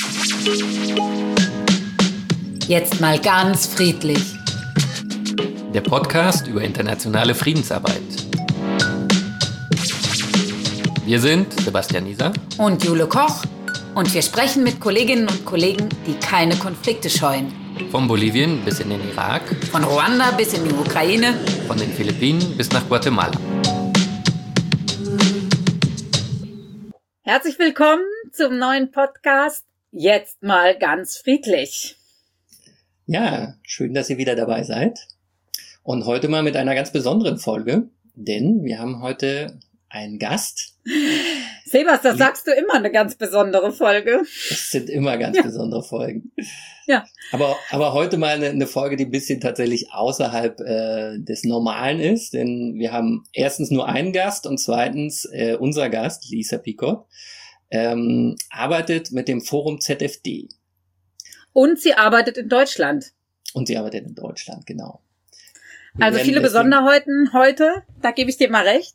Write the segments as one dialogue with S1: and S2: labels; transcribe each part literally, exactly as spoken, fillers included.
S1: Jetzt mal ganz friedlich.
S2: Der Podcast über internationale Friedensarbeit. Wir sind Sebastian Nieser
S1: und Jule Koch und wir sprechen mit Kolleginnen und Kollegen, die keine Konflikte scheuen.
S2: Von Bolivien bis in den Irak,
S1: von Ruanda bis in die Ukraine,
S2: von den Philippinen bis nach Guatemala.
S1: Herzlich willkommen zum neuen Podcast Jetzt mal ganz friedlich.
S3: Ja, schön, dass ihr wieder dabei seid. Und heute mal mit einer ganz besonderen Folge, denn wir haben heute einen Gast.
S1: Sebas, das sagst du immer, eine ganz besondere Folge.
S3: Das sind immer ganz ja. besondere Folgen.
S1: Ja.
S3: Aber, aber heute mal eine, eine Folge, die ein bisschen tatsächlich außerhalb äh, des Normalen ist, denn wir haben erstens nur einen Gast und zweitens äh, unser Gast, Lisa Picot, ähm, arbeitet mit dem Forum Z F D.
S1: Und sie arbeitet in Deutschland.
S3: Und sie arbeitet in Deutschland, genau. Wir
S1: also viele Besonderheiten heute, da gebe ich dir mal recht.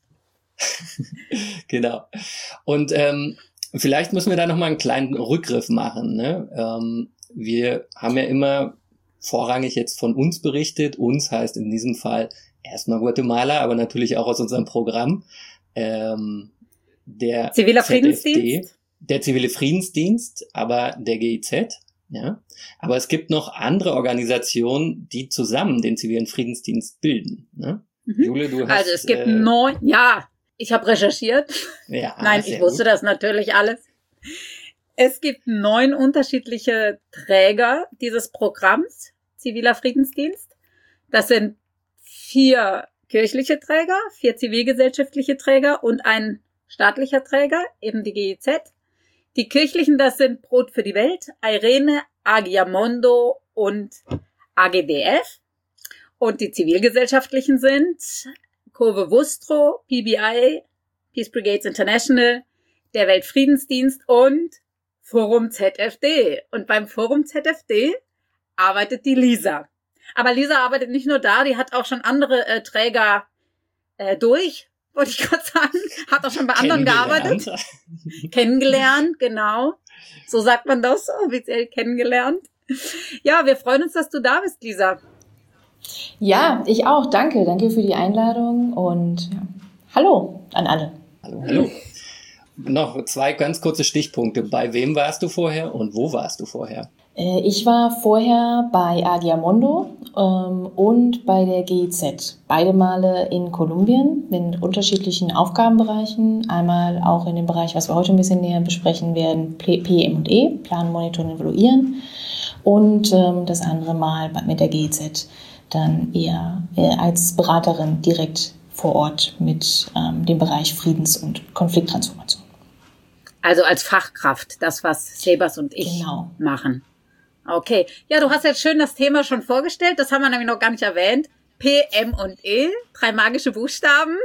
S3: Genau. Und ähm, vielleicht müssen wir da nochmal einen kleinen Rückgriff machen. Ne? Ähm, wir haben ja immer vorrangig jetzt von uns berichtet. Uns heißt in diesem Fall erstmal Guatemala, aber natürlich auch aus unserem Programm. Ähm, der
S1: Ziviler
S3: Z F D,
S1: Friedensdienst?
S3: Der Zivile Friedensdienst, aber der G I Z. Ja, aber es gibt noch andere Organisationen, die zusammen den zivilen Friedensdienst bilden. Ne?
S1: Mhm.
S3: Jule, du hast...
S1: Also es gibt
S3: äh,
S1: neun, ja, ich habe recherchiert.
S3: Ja,
S1: Nein, ich wusste
S3: gut.
S1: das natürlich alles. Es gibt neun unterschiedliche Träger dieses Programms, Ziviler Friedensdienst. Das sind vier kirchliche Träger, vier zivilgesellschaftliche Träger und ein staatlicher Träger, eben die G I Z. Die kirchlichen, das sind Brot für die Welt, Irene, Agiamondo und A G D F. Und die zivilgesellschaftlichen sind Cove Vustro, P B I, Peace Brigades International, der Weltfriedensdienst und Forum Z F D. Und beim Forum Z F D arbeitet die Lisa. Aber Lisa arbeitet nicht nur da, die hat auch schon andere äh, Träger äh, durch, wollte ich gerade sagen. Hat auch schon bei anderen gearbeitet. Kennengelernt, genau. So sagt man das, offiziell kennengelernt. Ja, wir freuen uns, dass du da bist, Lisa.
S4: Ja, ich auch. Danke. Danke für die Einladung und ja, hallo an alle.
S3: Hallo, hallo. Noch zwei ganz kurze Stichpunkte. Bei wem warst du vorher und wo warst du vorher?
S4: Ich war vorher bei Agiamondo ähm, und bei der G I Z. Beide Male in Kolumbien mit unterschiedlichen Aufgabenbereichen. Einmal auch in dem Bereich, was wir heute ein bisschen näher besprechen werden, P M und E, Planen, Monitoren, Evaluieren. Und ähm, das andere Mal mit der G I Z dann eher äh, als Beraterin direkt vor Ort mit ähm, dem Bereich Friedens- und Konflikttransformation.
S1: Also als Fachkraft, das, was Sebas und ich
S4: genau.
S1: machen. Okay. Ja, du hast jetzt schön das Thema schon vorgestellt. Das haben wir nämlich noch gar nicht erwähnt. P M und E, drei magische Buchstaben.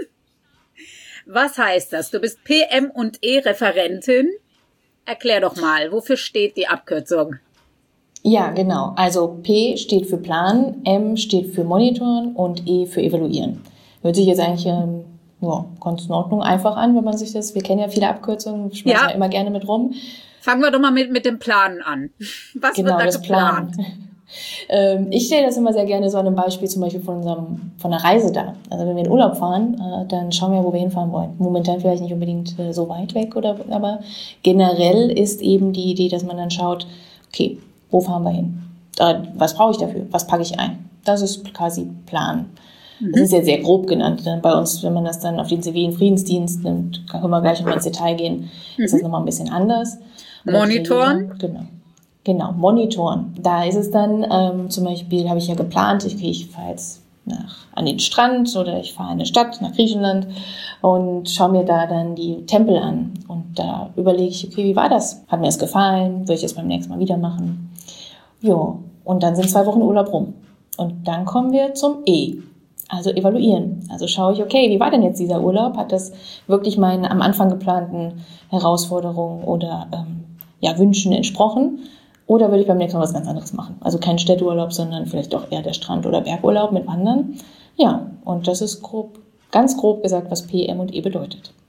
S1: Was heißt das? Du bist P M und E-Referentin. Erklär doch mal, wofür steht die Abkürzung?
S4: Ja, genau. Also P steht für Planen, M steht für Monitoren und E für Evaluieren. Hört sich jetzt eigentlich ähm, ja, ganz in Ordnung einfach an, wenn man sich das, wir kennen ja viele Abkürzungen, schmeißen ja. wir immer gerne mit rum.
S1: Fangen wir doch mal mit, mit dem Planen an. Was
S4: genau,
S1: wird da
S4: das
S1: geplant?
S4: ähm, ich stelle das immer sehr gerne so an einem Beispiel zum Beispiel von unserem, von einer Reise dar. Also wenn wir in Urlaub fahren, äh, dann schauen wir, wo wir hinfahren wollen. Momentan vielleicht nicht unbedingt äh, so weit weg, oder, aber generell ist eben die Idee, dass man dann schaut, okay, wo fahren wir hin? Äh, was brauche ich dafür? Was packe ich ein? Das ist quasi Plan. Mhm. Das ist jetzt sehr grob genannt. Dann bei uns, wenn man das dann auf den zivilen Friedensdienst nimmt, dann können wir gleich nochmal ins Detail gehen, mhm. ist das nochmal ein bisschen anders.
S1: Monitoren?
S4: Genau. Genau, Monitoren. Da ist es dann, ähm, zum Beispiel habe ich ja geplant, ich, okay, ich fahre jetzt nach, an den Strand oder ich fahre in eine Stadt, nach Griechenland und schaue mir da dann die Tempel an. Und da überlege ich, okay, wie war das? Hat mir das gefallen? Würde ich das beim nächsten Mal wieder machen? Jo, und dann sind zwei Wochen Urlaub rum. Und dann kommen wir zum E. Also evaluieren. Also schaue ich, okay, wie war denn jetzt dieser Urlaub? Hat das wirklich meinen am Anfang geplanten Herausforderungen oder ähm, ja, Wünschen entsprochen? Oder würde ich beim nächsten Mal was ganz anderes machen? Also kein Städteurlaub, sondern vielleicht doch eher der Strand- oder Bergurlaub mit Wandern. Ja, und das ist grob, ganz grob gesagt, was P M und E bedeutet.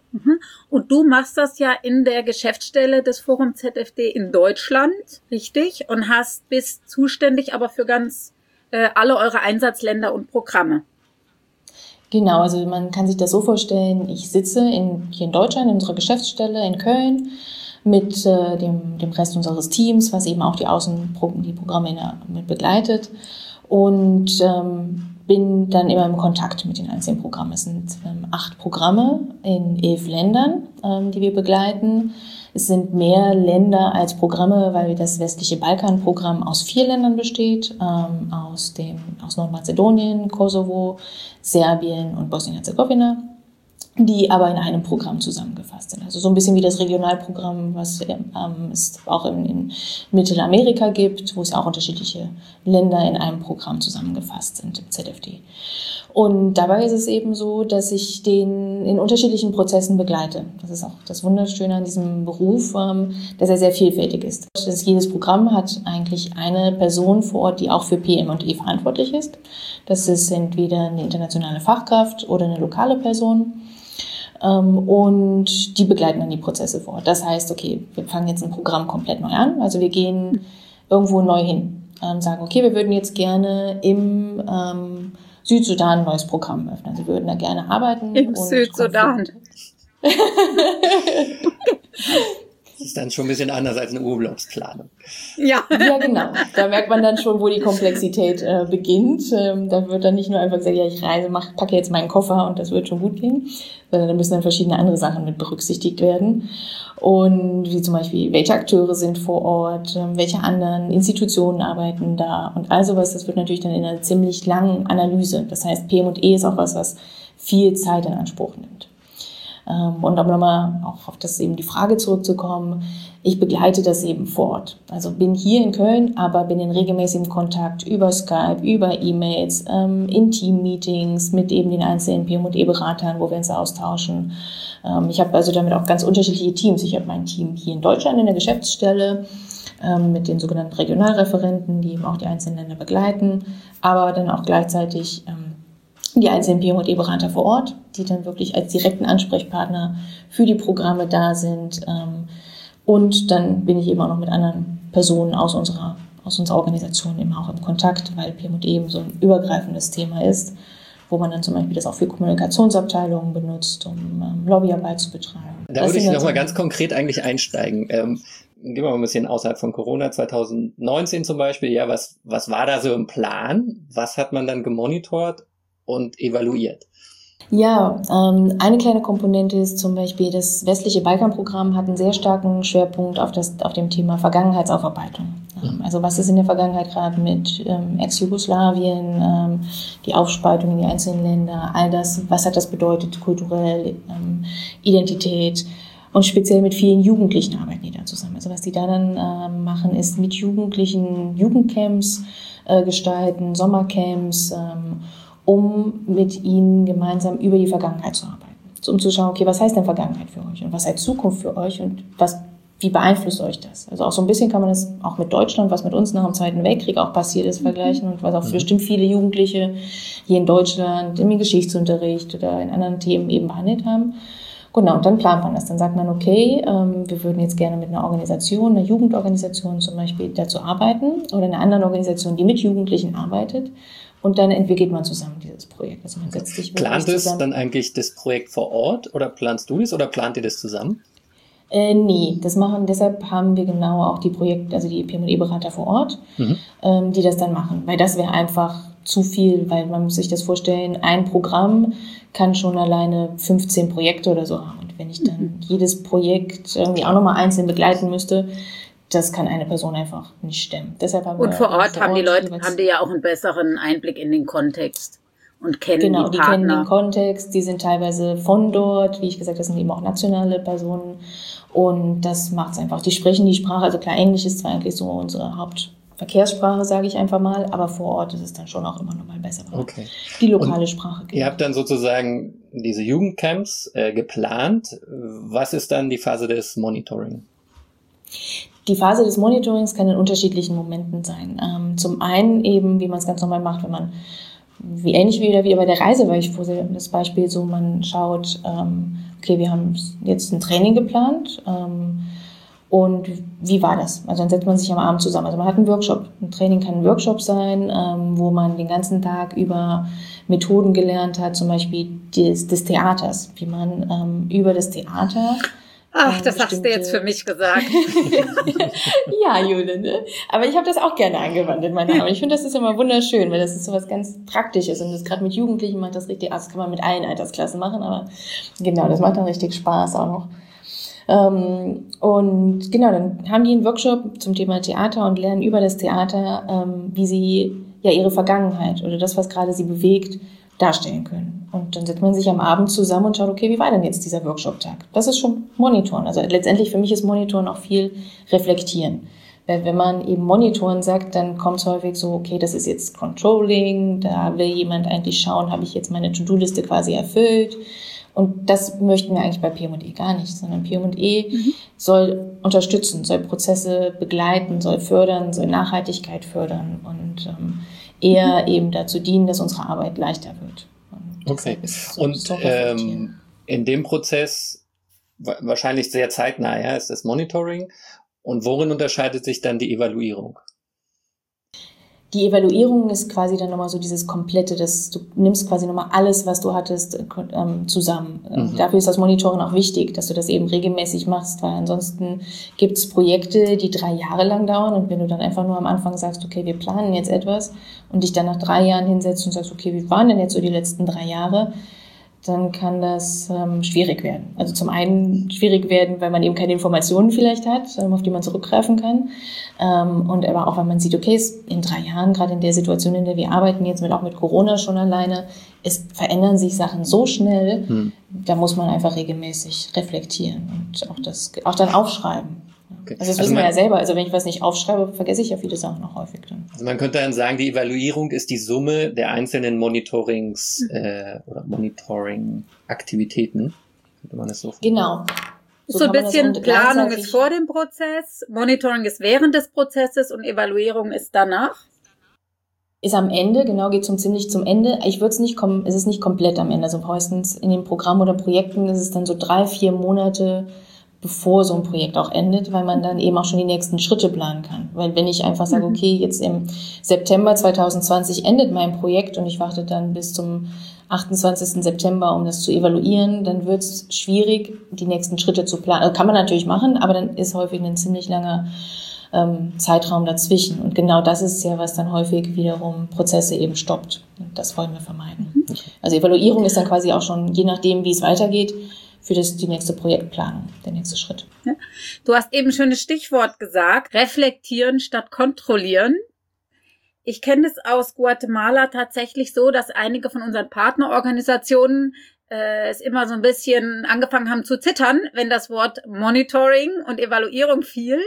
S1: Und du machst das ja in der Geschäftsstelle des Forum Z F D in Deutschland, richtig? Und hast, bist zuständig aber für ganz äh, alle eure Einsatzländer und Programme.
S4: Genau, also man kann sich das so vorstellen, ich sitze in, hier in Deutschland in unserer Geschäftsstelle in Köln mit äh, dem, dem Rest unseres Teams, was eben auch die Außen, die Programme in der, mit begleitet und ähm, bin dann immer im Kontakt mit den einzelnen Programmen. Es sind ähm, acht Programme in elf Ländern, ähm, die wir begleiten. Es sind mehr Länder als Programme, weil das westliche Balkanprogramm aus vier Ländern besteht, ähm, aus dem aus Nordmazedonien, Kosovo, Serbien und Bosnien-Herzegowina, die aber in einem Programm zusammengefasst sind. Also so ein bisschen wie das Regionalprogramm, was ähm, es auch in, in Mittelamerika gibt, wo es auch unterschiedliche Länder in einem Programm zusammengefasst sind im Z F D. Und dabei ist es eben so, dass ich den in unterschiedlichen Prozessen begleite. Das ist auch das Wunderschöne an diesem Beruf, ähm, dass er sehr vielfältig ist. Das jedes Programm hat eigentlich eine Person vor Ort, die auch für P M und E verantwortlich ist. Das ist entweder eine internationale Fachkraft oder eine lokale Person. Und die begleiten dann die Prozesse vor Ort. Das heißt, okay, wir fangen jetzt ein Programm komplett neu an. Also wir gehen irgendwo neu hin. Sagen, okay, wir würden jetzt gerne im ähm, Südsudan ein neues Programm öffnen. Also wir würden da gerne arbeiten.
S1: Im Südsudan.
S3: Das ist dann schon ein bisschen anders als eine Urlaubsplanung.
S1: Ja.
S4: Ja, genau. Da merkt man dann schon, wo die Komplexität äh, beginnt. Ähm, da wird dann nicht nur einfach gesagt, ja, ich reise, mach, packe jetzt meinen Koffer und das wird schon gut gehen, sondern da müssen dann verschiedene andere Sachen mit berücksichtigt werden. Und wie zum Beispiel, welche Akteure sind vor Ort, ähm, welche anderen Institutionen arbeiten da und all sowas. Das wird natürlich dann in einer ziemlich langen Analyse. Das heißt, P M und E ist auch was, was viel Zeit in Anspruch nimmt. Und um nochmal auch auf das eben die Frage zurückzukommen, ich begleite das eben vor Ort. Also bin hier in Köln, aber bin in regelmäßigem Kontakt über Skype, über E-Mails, ähm, in Team-Meetings mit eben den einzelnen P M und E-Beratern, wo wir uns austauschen. Ähm, ich habe also damit auch ganz unterschiedliche Teams. Ich habe mein Team hier in Deutschland in der Geschäftsstelle ähm, mit den sogenannten Regionalreferenten, die eben auch die einzelnen Länder begleiten, aber dann auch gleichzeitig ähm, die einzelnen P M und E-Berater vor Ort, die dann wirklich als direkten Ansprechpartner für die Programme da sind. Und dann bin ich eben auch noch mit anderen Personen aus unserer, aus unserer Organisation eben auch im Kontakt, weil P M und E eben so ein übergreifendes Thema ist, wo man dann zum Beispiel das auch für Kommunikationsabteilungen benutzt, um Lobbyarbeit zu betreiben.
S3: Da würde ich nochmal ganz konkret eigentlich einsteigen. Ähm, gehen wir mal ein bisschen außerhalb von Corona, zwanzig neunzehn zum Beispiel. Ja, was, was war da so im Plan? Was hat man dann gemonitort und evaluiert?
S4: Ja, ähm, eine kleine Komponente ist zum Beispiel, das westliche Balkanprogramm hat einen sehr starken Schwerpunkt auf, das, auf dem Thema Vergangenheitsaufarbeitung. Ähm, also was ist in der Vergangenheit gerade mit ähm, Ex-Jugoslawien, ähm, die Aufspaltung in die einzelnen Länder, all das, was hat das bedeutet kulturell, ähm, Identität und speziell mit vielen Jugendlichen arbeiten die da zusammen. Also was die da dann ähm, machen, ist mit Jugendlichen Jugendcamps äh, gestalten, Sommercamps, ähm, um mit ihnen gemeinsam über die Vergangenheit zu arbeiten. So, um zu schauen, okay, was heißt denn Vergangenheit für euch und was heißt Zukunft für euch und was, wie beeinflusst euch das? Also auch so ein bisschen kann man das auch mit Deutschland, was mit uns nach dem Zweiten Weltkrieg auch passiert ist, vergleichen und was auch für bestimmt viele Jugendliche hier in Deutschland im Geschichtsunterricht oder in anderen Themen eben behandelt haben. Genau, und dann plant man das. Dann sagt man, okay, ähm, wir würden jetzt gerne mit einer Organisation, einer Jugendorganisation zum Beispiel dazu arbeiten oder einer anderen Organisation, die mit Jugendlichen arbeitet. Und dann entwickelt man zusammen dieses Projekt. Also man setzt sich
S3: Plant es dann eigentlich das Projekt vor Ort oder planst du das oder plant ihr das zusammen?
S4: Äh, nee, das machen, deshalb haben wir genau auch die Projekte, also die P M und E-Berater vor Ort, mhm. ähm, die das dann machen. Weil das wäre einfach zu viel, weil man muss sich das vorstellen, ein Programm kann schon alleine fünfzehn Projekte oder so haben. Und wenn ich dann mhm. jedes Projekt irgendwie auch nochmal einzeln begleiten müsste, das kann eine Person einfach nicht stemmen. Deshalb haben
S1: und
S4: wir
S1: vor Ort
S4: vor
S1: haben
S4: Ort
S1: die Leute, haben die ja auch einen besseren Einblick in den Kontext und kennen
S4: genau,
S1: die
S4: Partner. Genau, die kennen den Kontext, die sind teilweise von dort, wie ich gesagt habe, das sind eben auch nationale Personen und das macht es einfach. Die sprechen die Sprache, also klar, Englisch ist zwar eigentlich so unsere Hauptverkehrssprache, sage ich einfach mal, aber vor Ort ist es dann schon auch immer noch mal besser.
S3: Okay.
S4: Die lokale
S3: und
S4: Sprache.
S3: Ihr habt dann sozusagen diese Jugendcamps äh, geplant. Was ist dann die Phase des Monitoring?
S4: Die Phase des Monitorings kann in unterschiedlichen Momenten sein. Ähm, zum einen eben, wie man es ganz normal macht, wenn man wie ähnlich wie wieder bei der Reise, weil ich vorsehe das Beispiel so, man schaut, ähm, okay, wir haben jetzt ein Training geplant, ähm, und wie war das? Also dann setzt man sich am Abend zusammen. Also man hat einen Workshop. Ein Training kann ein Workshop sein, ähm, wo man den ganzen Tag über Methoden gelernt hat, zum Beispiel des, des Theaters, wie man ähm, über das Theater...
S1: Ach,
S4: ähm,
S1: das hast du jetzt für mich gesagt.
S4: Ja, Jule, ne? Aber ich habe das auch gerne angewandt in meiner Arbeit. Ich finde, das ist immer wunderschön, weil das ist so was ganz Praktisches. Und das gerade mit Jugendlichen macht das richtig, das kann man mit allen Altersklassen machen, aber genau, das macht dann richtig Spaß auch noch. Ähm, und genau, dann haben die einen Workshop zum Thema Theater und lernen über das Theater, ähm, wie sie ja ihre Vergangenheit oder das, was gerade sie bewegt, darstellen können. Und dann setzt man sich am Abend zusammen und schaut, okay, wie war denn jetzt dieser Workshop-Tag? Das ist schon Monitoren. Also letztendlich für mich ist Monitoren auch viel reflektieren. Weil wenn man eben Monitoren sagt, dann kommt es häufig so, okay, das ist jetzt Controlling, da will jemand eigentlich schauen, habe ich jetzt meine To-Do-Liste quasi erfüllt? Und das möchten wir eigentlich bei P M und E gar nicht, sondern P M und E mhm. soll unterstützen, soll Prozesse begleiten, soll fördern, soll Nachhaltigkeit fördern und ähm, eher mhm. eben dazu dienen, dass unsere Arbeit leichter wird. Und
S3: okay.
S4: So,
S3: und
S4: so
S3: ähm, in dem Prozess wahrscheinlich sehr zeitnah, ja, ist das Monitoring. Und worin unterscheidet sich dann die Evaluierung?
S4: Die Evaluierung ist quasi dann nochmal so dieses Komplette, dass du nimmst quasi nochmal alles, was du hattest, ähm, zusammen. Mhm. Dafür ist das Monitoring auch wichtig, dass du das eben regelmäßig machst, weil ansonsten gibt's Projekte, die drei Jahre lang dauern und wenn du dann einfach nur am Anfang sagst, okay, wir planen jetzt etwas und dich dann nach drei Jahren hinsetzt und sagst, okay, wie waren denn jetzt so die letzten drei Jahre? Dann kann das ähm, schwierig werden. Also zum einen schwierig werden, weil man eben keine Informationen vielleicht hat, ähm, auf die man zurückgreifen kann. Ähm, und aber auch, weil man sieht, okay, in drei Jahren, gerade in der Situation, in der wir arbeiten, jetzt mit auch mit Corona schon alleine, es verändern sich Sachen so schnell, hm. da muss man einfach regelmäßig reflektieren und auch das auch dann aufschreiben. Okay. Also das also wissen wir ja selber. Also wenn ich was nicht aufschreibe, vergesse ich ja viele Sachen noch häufig dann.
S3: Also man könnte dann sagen, die Evaluierung ist die Summe der einzelnen Monitorings mhm. äh, oder Monitoring-Aktivitäten. Könnte man das so
S4: vorstellen? Genau.
S1: So, so ein bisschen Planung ist vor dem Prozess, Monitoring ist während des Prozesses und Evaluierung ist danach?
S4: Ist am Ende, genau, geht zum ziemlich zum Ende. Ich würde es nicht kommen, es ist nicht komplett am Ende. Also meistens in den Programmen oder Projekten ist es dann so drei, vier Monate bevor so ein Projekt auch endet, weil man dann eben auch schon die nächsten Schritte planen kann. Weil wenn ich einfach sage, okay, jetzt im September zwanzig zwanzig endet mein Projekt und ich warte dann bis zum achtundzwanzigsten September, um das zu evaluieren, dann wird es schwierig, die nächsten Schritte zu planen. Also kann man natürlich machen, aber dann ist häufig ein ziemlich langer ähm, Zeitraum dazwischen. Und genau das ist ja, was dann häufig wiederum Prozesse eben stoppt. Und das wollen wir vermeiden. Also Evaluierung ist dann quasi auch schon, je nachdem, wie es weitergeht, für das die nächste Projektplanung, der nächste Schritt.
S1: Ja. Du hast eben ein schönes Stichwort gesagt, reflektieren statt kontrollieren. Ich kenne es aus Guatemala tatsächlich so, dass einige von unseren Partnerorganisationen äh, es immer so ein bisschen angefangen haben zu zittern, wenn das Wort Monitoring und Evaluierung fiel,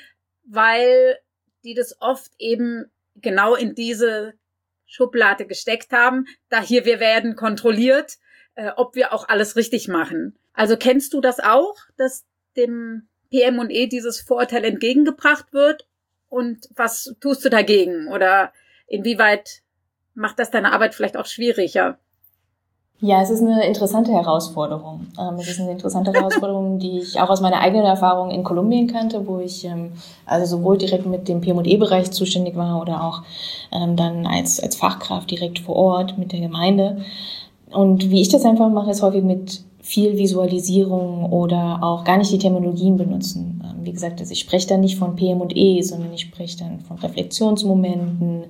S1: weil die das oft eben genau in diese Schublade gesteckt haben, da hier wir werden kontrolliert, äh, ob wir auch alles richtig machen. Also kennst du das auch, dass dem P M und E dieses Vorurteil entgegengebracht wird? Und was tust du dagegen? Oder inwieweit macht das deine Arbeit vielleicht auch schwieriger?
S4: Ja, es ist eine interessante Herausforderung. Ähm, es ist eine interessante Herausforderung, die ich auch aus meiner eigenen Erfahrung in Kolumbien kannte, wo ich ähm, also sowohl direkt mit dem P M und E-Bereich zuständig war oder auch ähm, dann als als Fachkraft direkt vor Ort mit der Gemeinde. Und wie ich das einfach mache, ist häufig mit viel Visualisierung oder auch gar nicht die Terminologien benutzen. Wie gesagt, also ich spreche dann nicht von P M und E, sondern ich spreche dann von Reflexionsmomenten.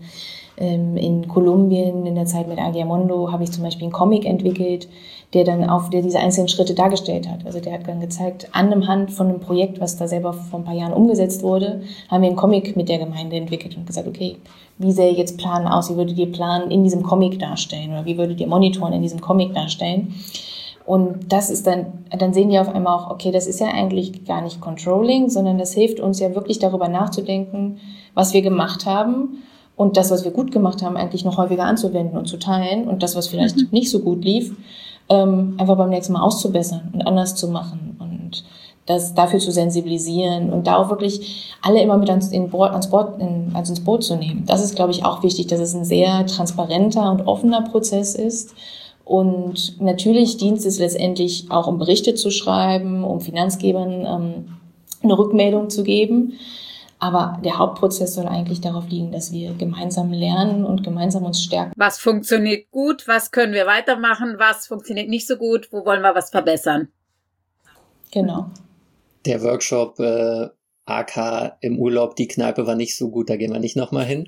S4: In Kolumbien, in der Zeit mit Agiamondo, habe ich zum Beispiel einen Comic entwickelt, der dann auf der diese einzelnen Schritte dargestellt hat. Also der hat dann gezeigt, an dem Hand von einem Projekt, was da selber vor ein paar Jahren umgesetzt wurde, haben wir einen Comic mit der Gemeinde entwickelt und gesagt, okay, wie sähe jetzt Planen aus? Wie würdet ihr Planen in diesem Comic darstellen? Oder wie würdet ihr Monitoren in diesem Comic darstellen? Und das ist dann, dann sehen die auf einmal auch, okay, das ist ja eigentlich gar nicht Controlling, sondern das hilft uns ja wirklich darüber nachzudenken, was wir gemacht haben und das, was wir gut gemacht haben, eigentlich noch häufiger anzuwenden und zu teilen und das, was vielleicht mhm. nicht so gut lief, ähm, einfach beim nächsten Mal auszubessern und anders zu machen. Und das dafür zu sensibilisieren und da auch wirklich alle immer mit ans, in Board, ans Board, in, also ins Boot zu nehmen. Das ist, glaube ich, auch wichtig, dass es ein sehr transparenter und offener Prozess ist. Und natürlich dient es letztendlich auch, um Berichte zu schreiben, um Finanzgebern ähm, eine Rückmeldung zu geben. Aber der Hauptprozess soll eigentlich darauf liegen, dass wir gemeinsam lernen und gemeinsam uns stärken.
S1: Was funktioniert gut? Was können wir weitermachen? Was funktioniert nicht so gut? Wo wollen wir was verbessern?
S4: Genau.
S3: Der Workshop äh, A K im Urlaub, die Kneipe war nicht so gut, da gehen wir nicht nochmal hin.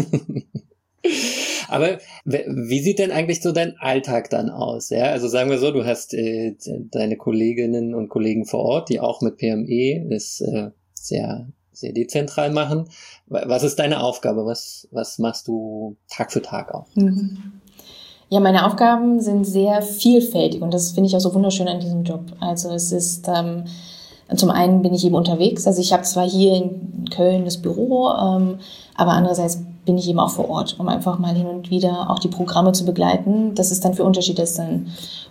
S3: Aber wie sieht denn eigentlich so dein Alltag dann aus? Ja, also sagen wir so, du hast äh, deine Kolleginnen und Kollegen vor Ort, die auch mit P M E das äh, sehr sehr dezentral machen. Was ist deine Aufgabe? Was was machst du Tag für Tag auch?
S4: Mhm. Ja, meine Aufgaben sind sehr vielfältig und das finde ich auch so wunderschön an diesem Job. Also es ist ähm, zum einen bin ich eben unterwegs, also ich habe zwar hier in Köln das Büro, ähm, aber andererseits bin ich eben auch vor Ort, um einfach mal hin und wieder auch die Programme zu begleiten. Das ist dann für Unterschiede, das dann,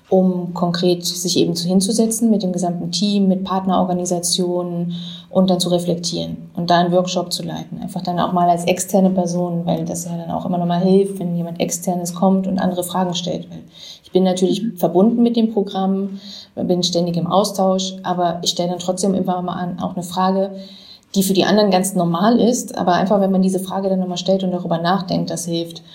S4: um konkret sich eben hinzusetzen mit dem gesamten Team, mit Partnerorganisationen und dann zu reflektieren und da einen Workshop zu leiten. Einfach dann auch mal als externe Person, weil das ja dann auch immer noch mal hilft, wenn jemand Externes kommt und andere Fragen stellt. Weil ich bin natürlich verbunden mit dem Programm, bin ständig im Austausch, aber ich stelle dann trotzdem immer mal an, auch eine Frage, die für die anderen ganz normal ist, aber einfach, wenn man diese Frage dann nochmal stellt und darüber nachdenkt, das hilft.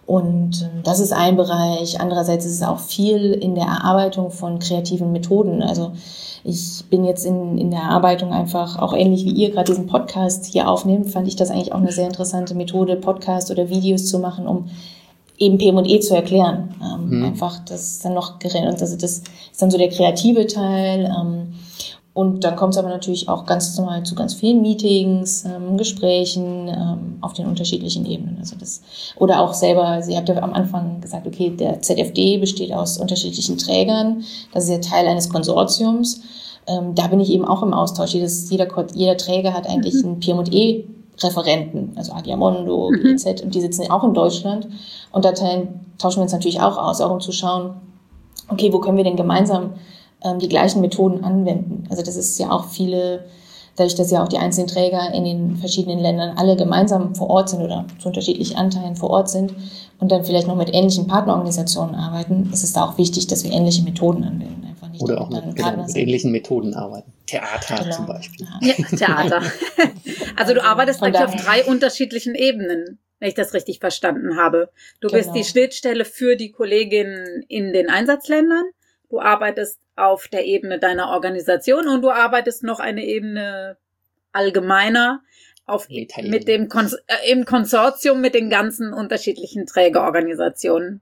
S4: Und das ist ein Bereich. Andererseits ist es auch viel in der Erarbeitung von kreativen Methoden. Also ich bin jetzt in, in der Erarbeitung einfach, auch ähnlich wie ihr gerade diesen Podcast hier aufnehmt, fand ich das eigentlich auch eine sehr interessante Methode, Podcast oder Videos zu machen, um eben P M und E zu erklären. Ähm, mhm. Einfach, das ist dann noch gerennt. Also das ist dann so der kreative Teil. Ähm, Und dann kommt es aber natürlich auch ganz normal zu ganz vielen Meetings, ähm, Gesprächen ähm, auf den unterschiedlichen Ebenen. Also das, oder auch selber, also ihr habt ja am Anfang gesagt, okay, der Z F D besteht aus unterschiedlichen Trägern. Das ist ja Teil eines Konsortiums. Ähm, da bin ich eben auch im Austausch. Jedes, jeder, jeder Träger hat eigentlich mhm. einen P M und E-Referenten, also Agiamondo, mhm. G Z, und die sitzen auch in Deutschland. Und da teilen, tauschen wir uns natürlich auch aus, auch um zu schauen, okay, wo können wir denn gemeinsam die gleichen Methoden anwenden. Also das ist ja auch viele, dadurch, dass ja auch die einzelnen Träger in den verschiedenen Ländern alle gemeinsam vor Ort sind oder zu unterschiedlichen Anteilen vor Ort sind und dann vielleicht noch mit ähnlichen Partnerorganisationen arbeiten, ist es da auch wichtig, dass wir ähnliche Methoden anwenden. Einfach nicht
S3: oder auch mit, genau, mit ähnlichen Methoden arbeiten. Theater genau. zum Beispiel.
S1: Ja, Theater. Also du arbeitest eigentlich auf drei unterschiedlichen Ebenen, wenn ich das richtig verstanden habe. Du genau. bist die Schnittstelle für die Kolleginnen in den Einsatzländern. Du arbeitest auf der Ebene deiner Organisation und du arbeitest noch eine Ebene allgemeiner auf, mit dem Kon- äh, im Konsortium mit den ganzen unterschiedlichen Trägerorganisationen.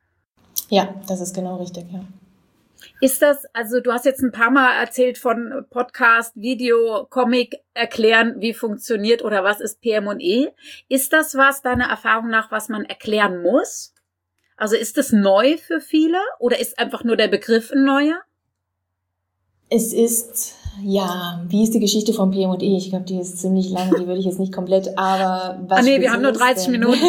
S4: Ja, das ist genau richtig, ja.
S1: Ist das, also du hast jetzt ein paar Mal erzählt von Podcast, Video, Comic, erklären, wie funktioniert oder was ist P M und E. Ist das was, deiner Erfahrung nach, was man erklären muss? Also ist das neu für viele oder ist einfach nur der Begriff ein neuer?
S4: Es ist, ja, wie ist die Geschichte von P M und E? Ich glaube, die ist ziemlich lang, die würde ich jetzt nicht komplett, aber was
S1: Ah nee, wir haben nur dreißig
S4: denn?
S1: Minuten.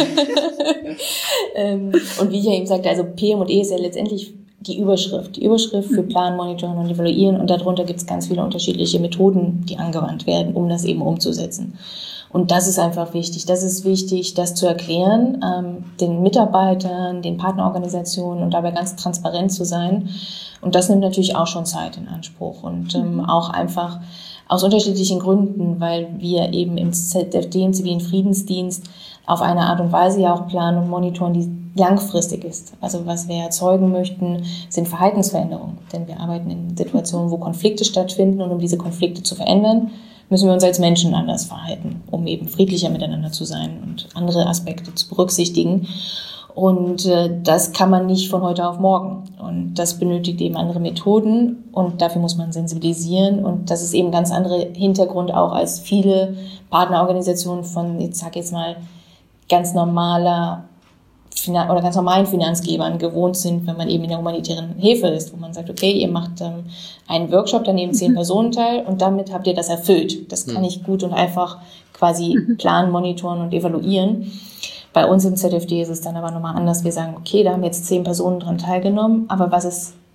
S4: ähm, und wie ich ja eben sagte, also P M und E ist ja letztendlich die Überschrift. Die Überschrift für Planen, Monitoren und Evaluieren und darunter gibt es ganz viele unterschiedliche Methoden, die angewandt werden, um das eben umzusetzen. Und das ist einfach wichtig. Das ist wichtig, das zu erklären, ähm, den Mitarbeitern, den Partnerorganisationen und dabei ganz transparent zu sein. Und das nimmt natürlich auch schon Zeit in Anspruch und ähm, auch einfach aus unterschiedlichen Gründen, weil wir eben im Z F D, im zivilen Friedensdienst, auf eine Art und Weise ja auch planen und monitoren, die langfristig ist. Also was wir erzeugen möchten, sind Verhaltensveränderungen. Denn wir arbeiten in Situationen, wo Konflikte stattfinden und um diese Konflikte zu verändern, müssen wir uns als Menschen anders verhalten, um eben friedlicher miteinander zu sein und andere Aspekte zu berücksichtigen. Und äh, das kann man nicht von heute auf morgen. Und das benötigt eben andere Methoden und dafür muss man sensibilisieren. Und das ist eben ganz andere Hintergrund auch als viele Partnerorganisationen von, jetzt sag ich jetzt mal, ganz normaler Finan- oder ganz normalen Finanzgebern gewohnt sind, wenn man eben in der humanitären Hilfe ist, wo man sagt, okay, ihr macht ähm, einen Workshop, da nehmen zehn Personen teil und damit habt ihr das erfüllt. Das kann ich gut und einfach quasi planen, monitoren und evaluieren. Bei uns im Z F D ist es dann aber nochmal anders. Wir sagen, okay, da haben jetzt zehn Personen dran teilgenommen, aber was ist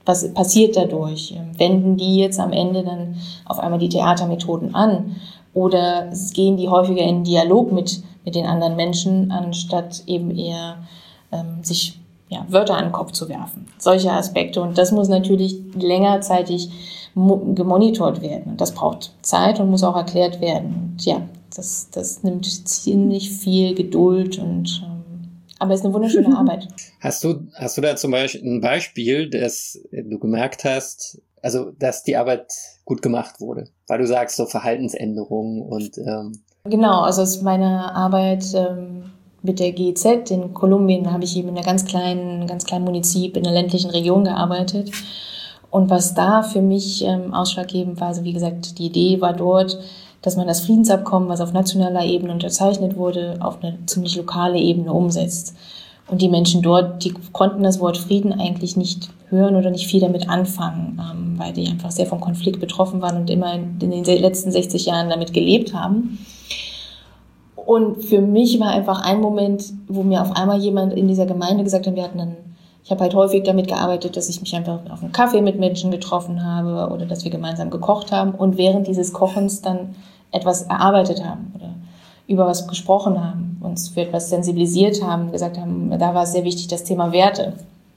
S4: was passiert dadurch? Wenden die jetzt am Ende dann auf einmal die Theatermethoden an? Oder gehen die häufiger in Dialog mit, mit den anderen Menschen, anstatt eben eher ähm, sich ja, Wörter an den Kopf zu werfen? Solche Aspekte. Und das muss natürlich längerzeitig mo- gemonitort werden. Und das braucht Zeit und muss auch erklärt werden. Und ja, das, das nimmt ziemlich viel Geduld und ähm, aber es ist eine wunderschöne Arbeit.
S3: Hast du, hast du da zum Beispiel ein Beispiel, dass du gemerkt hast, also dass die Arbeit gut gemacht wurde? Weil du sagst, so Verhaltensänderungen und ähm
S4: Genau, also aus meiner Arbeit ähm, mit der G E Z in Kolumbien habe ich eben in einer ganz kleinen, ganz kleinen Munizip in einer ländlichen Region gearbeitet. Und was da für mich ähm, ausschlaggebend war, also wie gesagt, die Idee war dort, dass man das Friedensabkommen, was auf nationaler Ebene unterzeichnet wurde, auf eine ziemlich lokale Ebene umsetzt. Und die Menschen dort, die konnten das Wort Frieden eigentlich nicht hören oder nicht viel damit anfangen, ähm, weil die einfach sehr vom Konflikt betroffen waren und immer in den letzten sechzig Jahren damit gelebt haben. Und für mich war einfach ein Moment, wo mir auf einmal jemand in dieser Gemeinde gesagt hat, wir hatten dann, ich habe halt häufig damit gearbeitet, dass ich mich einfach auf einen Kaffee mit Menschen getroffen habe oder dass wir gemeinsam gekocht haben und während dieses Kochens dann etwas erarbeitet haben oder über was gesprochen haben, uns für etwas sensibilisiert haben, gesagt haben, da war es sehr wichtig, das Thema Werte.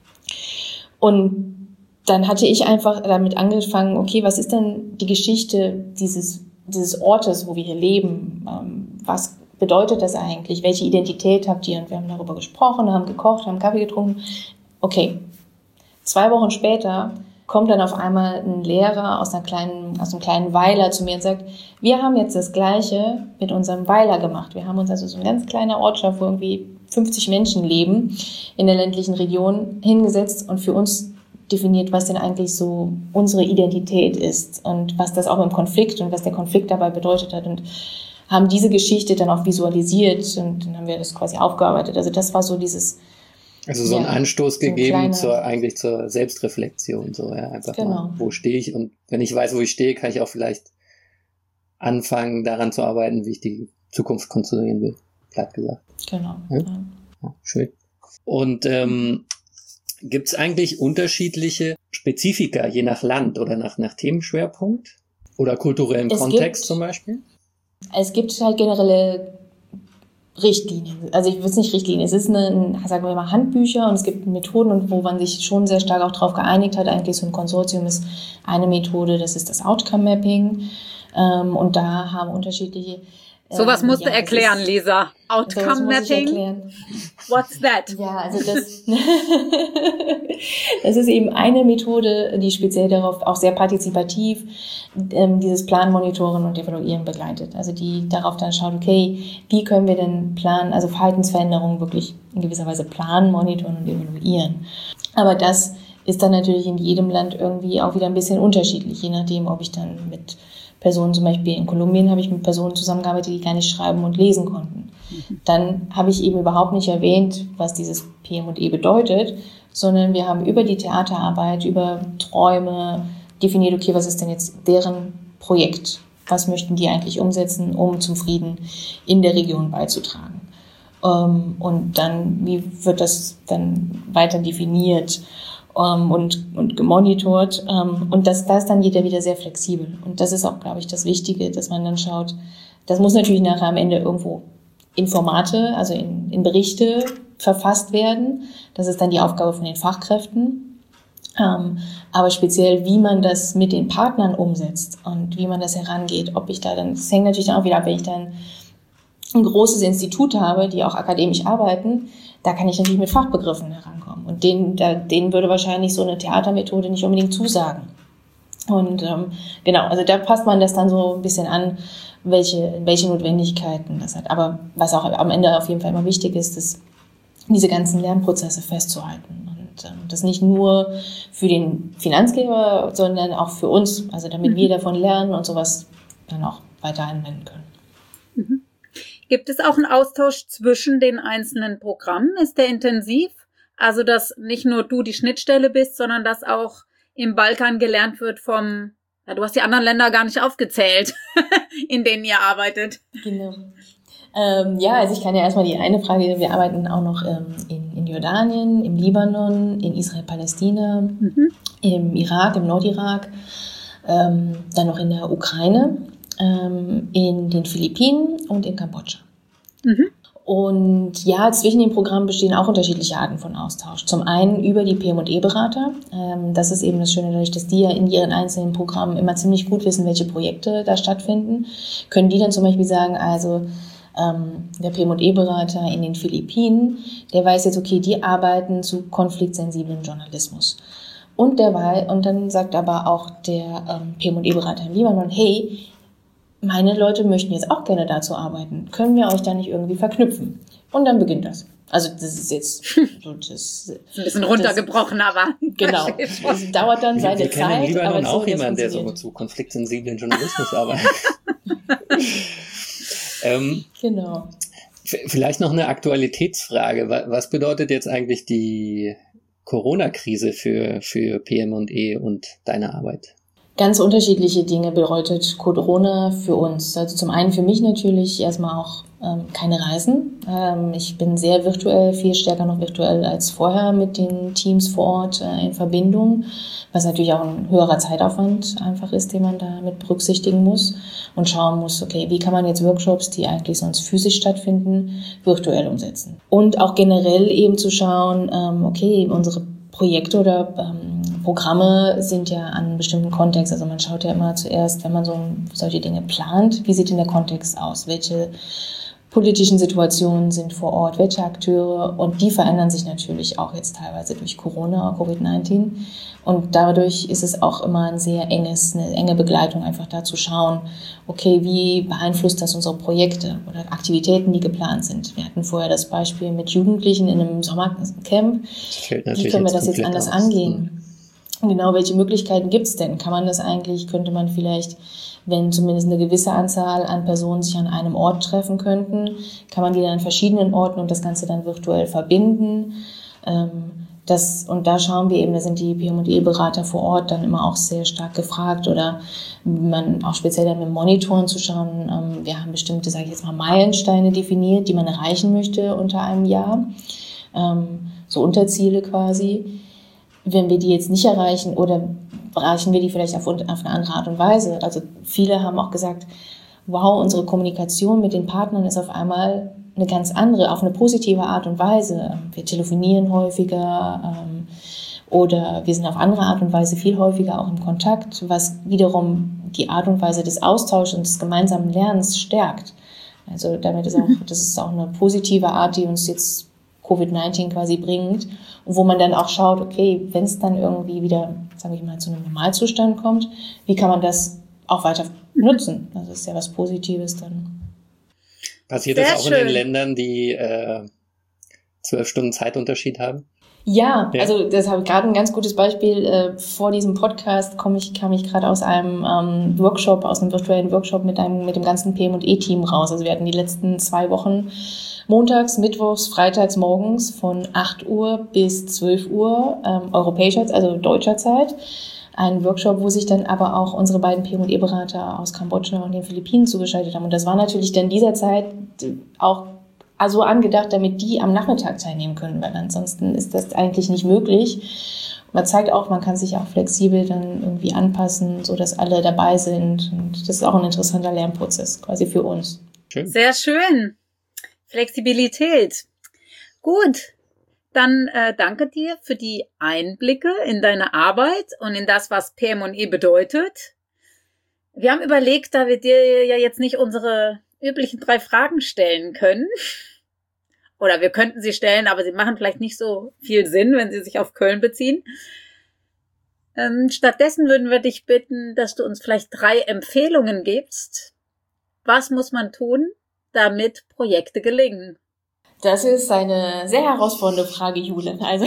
S4: Und dann hatte ich einfach damit angefangen, okay, was ist denn die Geschichte dieses, dieses Ortes, wo wir hier leben? Was bedeutet das eigentlich? Welche Identität habt ihr? Und wir haben darüber gesprochen, haben gekocht, haben Kaffee getrunken. Okay, zwei Wochen später kommt dann auf einmal ein Lehrer aus, einer kleinen, aus einem kleinen Weiler zu mir und sagt, wir haben jetzt das Gleiche mit unserem Weiler gemacht. Wir haben uns also so ein ganz kleiner Ortschaft, wo irgendwie fünfzig Menschen leben, in der ländlichen Region hingesetzt und für uns definiert, was denn eigentlich so unsere Identität ist und was das auch im Konflikt und was der Konflikt dabei bedeutet hat und haben diese Geschichte dann auch visualisiert und dann haben wir das quasi aufgearbeitet. Also das war so dieses
S3: Also so ja, einen Anstoß gegeben
S4: so ein
S3: zur, eigentlich zur Selbstreflexion, so, ja, einfach
S4: genau.
S3: mal, wo stehe ich? Und wenn ich weiß, wo ich stehe, kann ich auch vielleicht anfangen, daran zu arbeiten, wie ich die Zukunft konstruieren will, platt gesagt.
S4: Genau.
S3: Ja? Ja. Ja, schön. Und ähm, gibt es eigentlich unterschiedliche Spezifika, je nach Land oder nach, nach Themenschwerpunkt oder kulturellem
S4: es
S3: Kontext
S4: gibt,
S3: zum Beispiel?
S4: Es gibt halt generelle Richtlinien. Also ich will es nicht Richtlinien. Es ist eine, sagen wir mal, Handbücher und es gibt Methoden, und wo man sich schon sehr stark auch darauf geeinigt hat. Eigentlich so ein Konsortium ist eine Methode, das ist das Outcome Mapping. Ähm, und da haben unterschiedliche. Ähm,
S1: Sowas musst
S4: ja,
S1: du erklären, ist, Lisa. Outcome Mapping. What's that?
S4: Ja, also das, das ist eben eine Methode, die speziell darauf auch sehr partizipativ ähm, dieses Planmonitoren und Evaluieren begleitet. Also die darauf dann schaut, okay, wie können wir denn planen, also Verhaltensveränderungen wirklich in gewisser Weise planen, monitoren und evaluieren. Aber das ist dann natürlich in jedem Land irgendwie auch wieder ein bisschen unterschiedlich, je nachdem, ob ich dann mit Personen, zum Beispiel in Kolumbien habe ich mit Personen zusammengearbeitet, die gar nicht schreiben und lesen konnten. Dann habe ich eben überhaupt nicht erwähnt, was dieses P M und E bedeutet, sondern wir haben über die Theaterarbeit, über Träume definiert, okay, was ist denn jetzt deren Projekt? Was möchten die eigentlich umsetzen, um zum Frieden in der Region beizutragen? Und dann, wie wird das dann weiter definiert? Um, und, und gemonitort. Um, und das, da ist dann jeder wieder sehr flexibel. Und das ist auch, glaube ich, das Wichtige, dass man dann schaut, das muss natürlich nachher am Ende irgendwo in Formate, also in, in Berichte verfasst werden. Das ist dann die Aufgabe von den Fachkräften. Um, aber speziell, wie man das mit den Partnern umsetzt und wie man das herangeht, ob ich da dann, das hängt natürlich dann auch wieder ab, wenn ich dann ein großes Institut habe, die auch akademisch arbeiten, da kann ich natürlich mit Fachbegriffen herankommen. Und denen, da, denen würde wahrscheinlich so eine Theatermethode nicht unbedingt zusagen. Und ähm, genau, also da passt man das dann so ein bisschen an, welche, welche Notwendigkeiten das hat. Aber was auch am Ende auf jeden Fall immer wichtig ist, ist, diese ganzen Lernprozesse festzuhalten. Und ähm, das nicht nur für den Finanzgeber, sondern auch für uns, also damit mhm. wir davon lernen und sowas dann auch weiter anwenden können.
S1: Mhm. Gibt es auch einen Austausch zwischen den einzelnen Programmen? Ist der intensiv? Also, dass nicht nur du die Schnittstelle bist, sondern dass auch im Balkan gelernt wird vom, ja, du hast die anderen Länder gar nicht aufgezählt, in denen ihr arbeitet.
S4: Genau. Ähm, ja, also ich kann ja erstmal die eine Frage, wir arbeiten auch noch ähm, in, in Jordanien, im Libanon, in Israel-Palästina, mhm. im Irak, im Nordirak, ähm, dann noch in der Ukraine, ähm, in den Philippinen und in Kambodscha.
S1: Mhm.
S4: Und ja, zwischen den Programmen bestehen auch unterschiedliche Arten von Austausch. Zum einen über die P M und E-Berater. Ähm, das ist eben das Schöne dadurch, dass die ja in ihren einzelnen Programmen immer ziemlich gut wissen, welche Projekte da stattfinden. Können die dann zum Beispiel sagen, also ähm, der P M und E-Berater in den Philippinen, der weiß jetzt, okay, die arbeiten zu konfliktsensiblen Journalismus. Und der weiß, und dann sagt aber auch der ähm, P M und E-Berater im Libanon, hey, meine Leute möchten jetzt auch gerne dazu arbeiten. Können wir euch da nicht irgendwie verknüpfen? Und dann beginnt das. Also das ist jetzt so das,
S1: ist ein bisschen runtergebrochen,
S4: das,
S1: aber
S4: genau. Es dauert dann seine
S3: wir, wir
S4: Zeit.
S3: Wir kennen im Libanon
S4: aber
S3: auch jemanden, der so zu konfliktsensiblen Journalismus arbeitet. ähm,
S4: genau.
S3: Vielleicht noch eine Aktualitätsfrage. Was bedeutet jetzt eigentlich die Corona-Krise für, für P M und E und deine Arbeit?
S4: Ganz unterschiedliche Dinge bedeutet Corona für uns. Also zum einen für mich natürlich erstmal auch ähm, keine Reisen. Ähm, ich bin sehr virtuell, viel stärker noch virtuell als vorher mit den Teams vor Ort äh, in Verbindung, was natürlich auch ein höherer Zeitaufwand einfach ist, den man da mit berücksichtigen muss und schauen muss, okay, wie kann man jetzt Workshops, die eigentlich sonst physisch stattfinden, virtuell umsetzen. Und auch generell eben zu schauen, ähm, okay, unsere Projekte oder ähm, Programme sind ja an einem bestimmten Kontext. Also man schaut ja immer zuerst, wenn man so solche Dinge plant, wie sieht denn der Kontext aus? Welche politischen Situationen sind vor Ort? Welche Akteure? Und die verändern sich natürlich auch jetzt teilweise durch Corona, Covid neunzehn. Und dadurch ist es auch immer ein sehr enges, eine enge Begleitung, einfach da zu schauen, okay, wie beeinflusst das unsere Projekte oder Aktivitäten, die geplant sind? Wir hatten vorher das Beispiel mit Jugendlichen in einem Sommercamp. Wie können wir das jetzt anders angehen? Genau, welche Möglichkeiten gibt es denn? Kann man das eigentlich, könnte man vielleicht, wenn zumindest eine gewisse Anzahl an Personen sich an einem Ort treffen könnten, kann man die dann an verschiedenen Orten und das Ganze dann virtuell verbinden? Ähm, das, und da schauen wir eben, da sind die P M und E-Berater vor Ort dann immer auch sehr stark gefragt oder man auch speziell dann mit Monitoren zu schauen. Ähm, wir haben bestimmte, sage ich jetzt mal, Meilensteine definiert, die man erreichen möchte unter einem Jahr. Ähm, so Unterziele quasi. Wenn wir die jetzt nicht erreichen oder erreichen wir die vielleicht auf, auf eine andere Art und Weise. Also viele haben auch gesagt, wow, unsere Kommunikation mit den Partnern ist auf einmal eine ganz andere, auf eine positive Art und Weise. Wir telefonieren häufiger ähm, oder wir sind auf andere Art und Weise viel häufiger auch im Kontakt, was wiederum die Art und Weise des Austauschs und des gemeinsamen Lernens stärkt. Also damit ist auch, das ist auch eine positive Art, die uns jetzt Covid neunzehn quasi bringt und wo man dann auch schaut, okay, wenn es dann irgendwie wieder, sage ich mal, zu einem Normalzustand kommt, wie kann man das auch weiter nutzen? Das ist ja was Positives dann.
S3: Passiert
S1: Sehr
S3: das auch
S1: schön.
S3: in den Ländern, die äh, zwölf Stunden Zeitunterschied haben?
S4: Ja,
S3: Ja.
S4: also das habe ich gerade ein ganz gutes Beispiel. Äh, vor diesem Podcast komme ich, kam ich gerade aus einem ähm, Workshop, aus einem virtuellen Workshop mit einem mit dem ganzen P M und E-Team raus. Also wir hatten die letzten zwei Wochen montags, mittwochs, freitags morgens von acht Uhr bis zwölf Uhr ähm, europäischer, also deutscher Zeit. Ein Workshop, wo sich dann aber auch unsere beiden P M und E-Berater aus Kambodscha und den Philippinen zugeschaltet haben. Und das war natürlich dann dieser Zeit auch so angedacht, damit die am Nachmittag teilnehmen können, weil ansonsten ist das eigentlich nicht möglich. Man zeigt auch, man kann sich auch flexibel dann irgendwie anpassen, so dass alle dabei sind. Und das ist auch ein interessanter Lernprozess quasi für uns.
S3: Schön.
S1: Sehr schön. Flexibilität. Gut. Dann äh, danke dir für die Einblicke in deine Arbeit und in das, was P M und E bedeutet. Wir haben überlegt, da wir dir ja jetzt nicht unsere üblichen drei Fragen stellen können, oder wir könnten sie stellen, aber sie machen vielleicht nicht so viel Sinn, wenn sie sich auf Köln beziehen. Ähm, stattdessen würden wir dich bitten, dass du uns vielleicht drei Empfehlungen gibst. Was muss man tun, damit Projekte gelingen?
S4: Das ist eine sehr herausfordernde Frage, Jule. Also,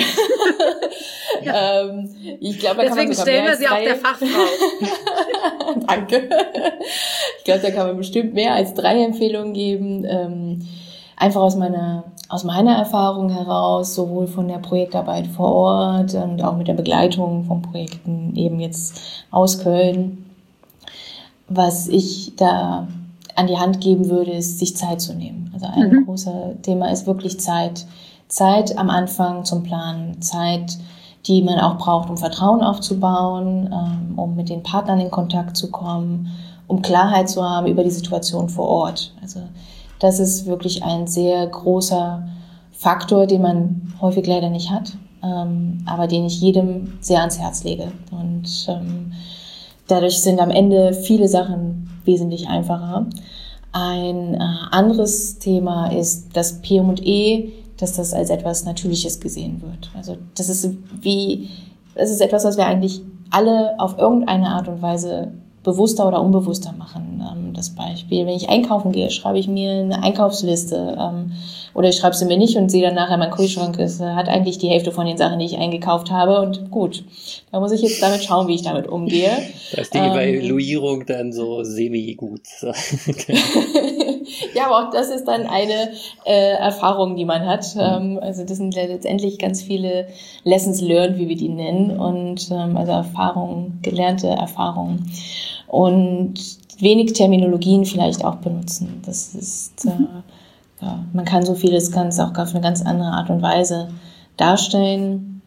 S4: ähm, ich glaube, da kann man
S1: Deswegen
S4: sogar
S1: stellen
S4: mehr
S1: wir
S4: als
S1: sie auch
S4: drei...
S1: der Fachfrau.
S4: Danke. Ich glaube, da kann man bestimmt mehr als drei Empfehlungen geben. Ähm, einfach aus meiner, aus meiner Erfahrung heraus, sowohl von der Projektarbeit vor Ort und auch mit der Begleitung von Projekten eben jetzt aus Köln. Was ich da an die Hand geben würde, ist, sich Zeit zu nehmen. Also ein
S1: Mhm.
S4: großer Thema ist wirklich Zeit. Zeit am Anfang zum Planen, Zeit, die man auch braucht, um Vertrauen aufzubauen, ähm, um mit den Partnern in Kontakt zu kommen, um Klarheit zu haben über die Situation vor Ort. Also das ist wirklich ein sehr großer Faktor, den man häufig leider nicht hat, ähm, aber den ich jedem sehr ans Herz lege. Und ähm, dadurch sind am Ende viele Sachen wesentlich einfacher. Ein äh, anderes Thema ist das P M und E, dass das als etwas Natürliches gesehen wird. Also das ist wie, das ist etwas, was wir eigentlich alle auf irgendeine Art und Weise bewusster oder unbewusster machen. Ähm, das Beispiel, wenn ich einkaufen gehe, schreibe ich mir eine Einkaufsliste ähm, oder ich schreibe sie mir nicht und sehe dann nachher, mein Kühlschrank ist, hat eigentlich die Hälfte von den Sachen, die ich eingekauft habe und gut, da muss ich jetzt damit schauen, wie ich damit umgehe.
S3: Da ist die ähm, Evaluierung dann so semi-gut.
S4: Ja, aber auch das ist dann eine äh, Erfahrung, die man hat. Ähm, also das sind letztendlich ganz viele Lessons learned, wie wir die nennen, und ähm, also Erfahrungen, gelernte Erfahrungen und wenig Terminologien vielleicht auch benutzen. Das ist, äh, ja, man kann so vieles ganz auch auf eine ganz andere Art und Weise darstellen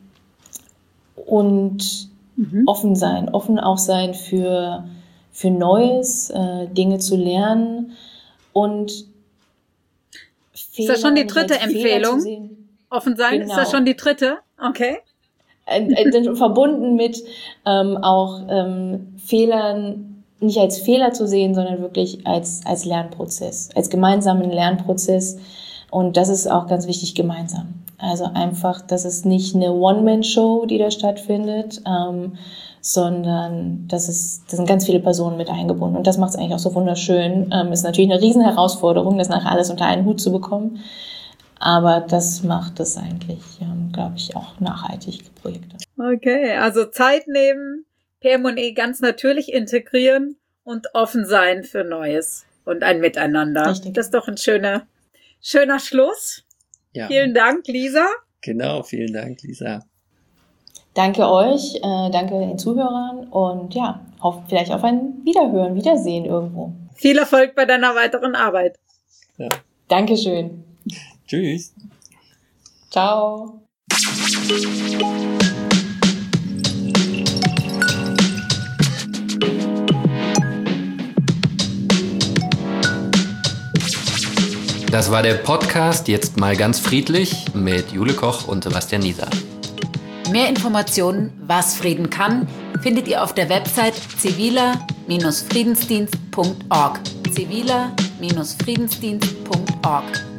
S4: und mhm. offen sein, offen auch sein für für Neues, äh, Dinge zu lernen. Und
S1: ist das schon die dritte Empfehlung? Offen sein? Genau. Ist das schon die dritte? Okay.
S4: Äh, verbunden mit ähm, auch ähm, Fehlern, nicht als Fehler zu sehen, sondern wirklich als als Lernprozess, als gemeinsamen Lernprozess. Und das ist auch ganz wichtig, gemeinsam. Also einfach, das ist nicht eine One-Man-Show, die da stattfindet, ähm, sondern das ist, das sind ganz viele Personen mit eingebunden. Und das macht es eigentlich auch so wunderschön. Ähm, ist natürlich eine riesen Herausforderung, das nachher alles unter einen Hut zu bekommen. Aber das macht es eigentlich, ähm, glaube ich, auch nachhaltig, Projekte.
S1: Okay, also Zeit nehmen, P M und E ganz natürlich integrieren und offen sein für Neues und ein Miteinander. Richtig. Das ist doch ein schöner, schöner Schluss. Ja. Vielen Dank, Lisa.
S3: Genau, vielen Dank, Lisa.
S4: Danke euch, äh, danke den Zuhörern und ja, auf, vielleicht auf ein Wiederhören, Wiedersehen irgendwo.
S1: Viel Erfolg bei deiner weiteren Arbeit.
S4: Ja. Dankeschön.
S3: Tschüss.
S4: Ciao.
S2: Das war der Podcast Jetzt mal ganz friedlich mit Jule Koch und Sebastian Nieser.
S5: Mehr Informationen, was Frieden kann, findet ihr auf der Website ziviler Friedensdienst punkt org. ziviler Friedensdienst punkt org